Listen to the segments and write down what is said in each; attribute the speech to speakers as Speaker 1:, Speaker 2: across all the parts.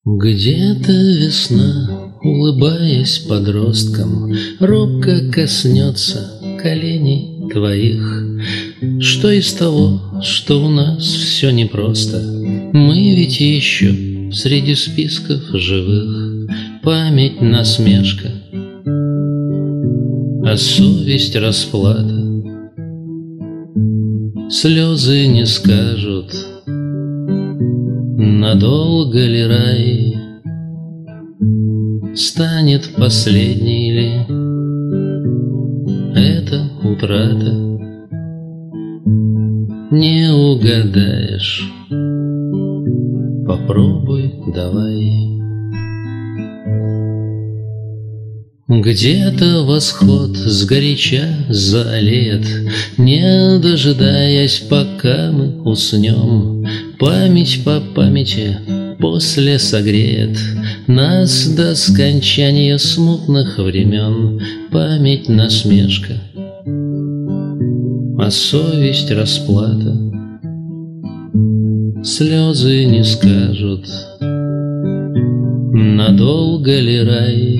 Speaker 1: Где-то весна, улыбаясь подросткам, робко коснется коленей твоих. Что из того, что у нас все непросто? Мы ведь еще среди списков живых. Память насмешка, а совесть расплата. Слезы не скажут, надолго ли рай, станет последней ли эта утрата. Не угадаешь, попробуй давай. Где-то восход сгоряча заолеет, не дожидаясь, пока мы уснем. Память по памяти после согреет нас до скончания смутных времен. Память насмешка, а совесть расплата. Слезы не скажут, надолго ли рай,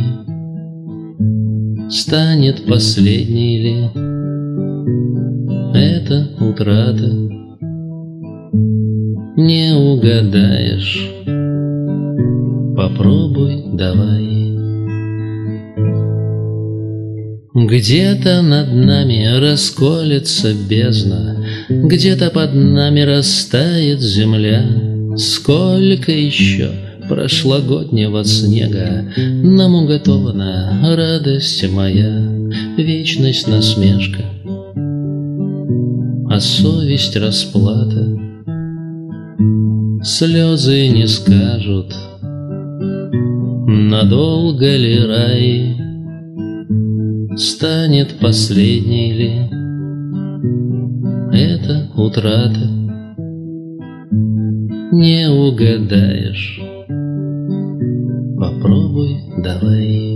Speaker 1: станет последней ли эта утрата. Не угадаешь, попробуй давай. Где-то над нами расколется бездна, где-то под нами растает земля. Сколько еще прошлогоднего снега нам уготована, радость моя, вечность насмешка, а совесть расплата. Слезы не скажут, надолго ли рай, станет последней ли эта утрата. Не угадаешь, попробуй давай.